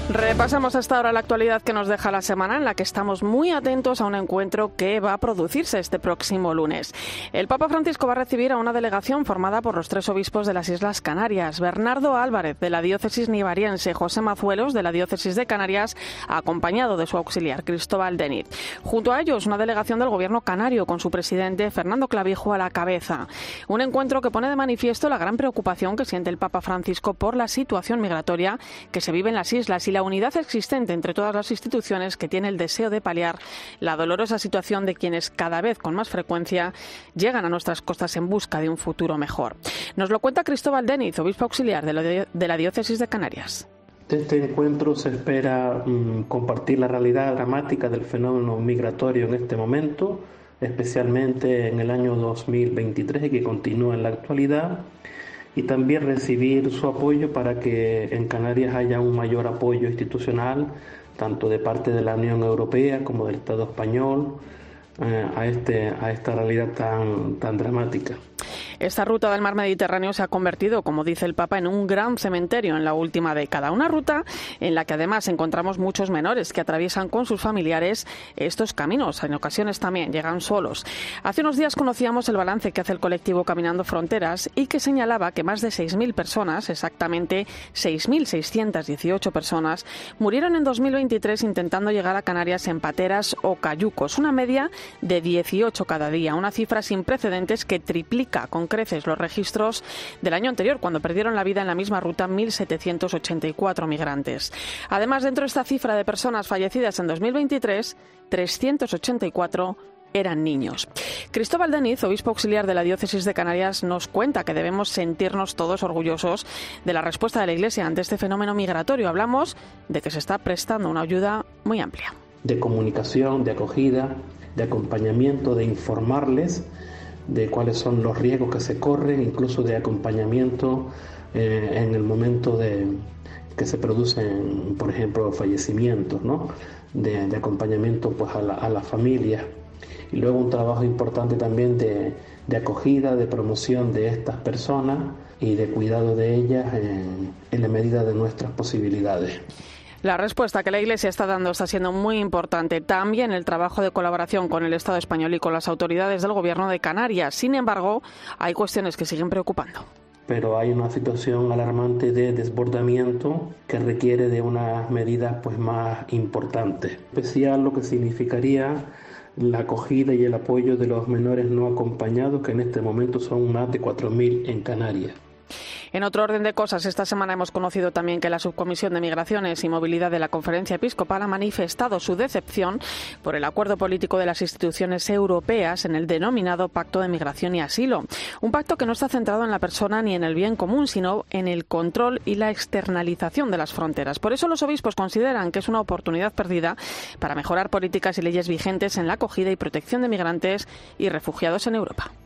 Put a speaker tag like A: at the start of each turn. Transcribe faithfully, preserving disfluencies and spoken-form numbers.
A: Repasamos hasta ahora la actualidad que nos deja la semana, en la que estamos muy atentos a un encuentro que va a producirse este próximo lunes. El Papa Francisco va a recibir a una delegación formada por los tres obispos de las Islas Canarias: Bernardo Álvarez, de la diócesis nivariense; José Mazuelos, de la diócesis de Canarias, acompañado de su auxiliar, Cristóbal Deniz. Junto a ellos, una delegación del gobierno canario, con su presidente, Fernando Clavijo, a la cabeza. Un encuentro que pone de manifiesto la gran preocupación que siente el Papa Francisco por la situación migratoria que se vive en las islas y la unidad existente entre todas las instituciones, que tiene el deseo de paliar la dolorosa situación de quienes cada vez con más frecuencia llegan a nuestras costas en busca de un futuro mejor. Nos lo cuenta Cristóbal Deniz, obispo auxiliar de la, de la diócesis de Canarias.
B: De este encuentro se espera um, compartir la realidad dramática del fenómeno migratorio en este momento, especialmente en el año dos mil veintitrés y que continúa en la actualidad, y también recibir su apoyo para que en Canarias haya un mayor apoyo institucional, tanto de parte de la Unión Europea como del Estado español, eh, a, este, a esta realidad tan, tan dramática.
A: Esta ruta del mar Mediterráneo se ha convertido, como dice el Papa, en un gran cementerio en la última década. Una ruta en la que además encontramos muchos menores que atraviesan con sus familiares estos caminos. En ocasiones también llegan solos. Hace unos días conocíamos el balance que hace el colectivo Caminando Fronteras y que señalaba que más de seis mil personas, exactamente seis mil seiscientas dieciocho personas, murieron en dos mil veintitrés intentando llegar a Canarias en pateras o cayucos. Una media de dieciocho cada día. Una cifra sin precedentes que triplica con creces los registros del año anterior, cuando perdieron la vida en la misma ruta mil setecientos ochenta y cuatro migrantes. Además, dentro de esta cifra de personas fallecidas en dos mil veintitrés, trescientos ochenta y cuatro eran niños. Cristóbal Deniz, obispo auxiliar de la diócesis de Canarias, nos cuenta que debemos sentirnos todos orgullosos de la respuesta de la Iglesia ante este fenómeno migratorio. Hablamos de que se está prestando una ayuda muy amplia.
B: De comunicación, de acogida, de acompañamiento, de informarles de cuáles son los riesgos que se corren, incluso de acompañamiento eh, en el momento de que se producen, por ejemplo, fallecimientos, ¿no? De, de acompañamiento pues a la, a la familia. Y luego un trabajo importante también de, de acogida, de promoción de estas personas y de cuidado de ellas en, en la medida de nuestras posibilidades.
A: La respuesta que la Iglesia está dando está siendo muy importante. También el trabajo de colaboración con el Estado español y con las autoridades del Gobierno de Canarias. Sin embargo, hay cuestiones que siguen preocupando.
B: Pero hay una situación alarmante de desbordamiento que requiere de unas medidas pues más importantes. En especial lo que significaría la acogida y el apoyo de los menores no acompañados, que en este momento son más de cuatro mil en Canarias.
A: En otro orden de cosas, esta semana hemos conocido también que la Subcomisión de Migraciones y Movilidad de la Conferencia Episcopal ha manifestado su decepción por el acuerdo político de las instituciones europeas en el denominado Pacto de Migración y Asilo. Un pacto que no está centrado en la persona ni en el bien común, sino en el control y la externalización de las fronteras. Por eso los obispos consideran que es una oportunidad perdida para mejorar políticas y leyes vigentes en la acogida y protección de migrantes y refugiados en Europa.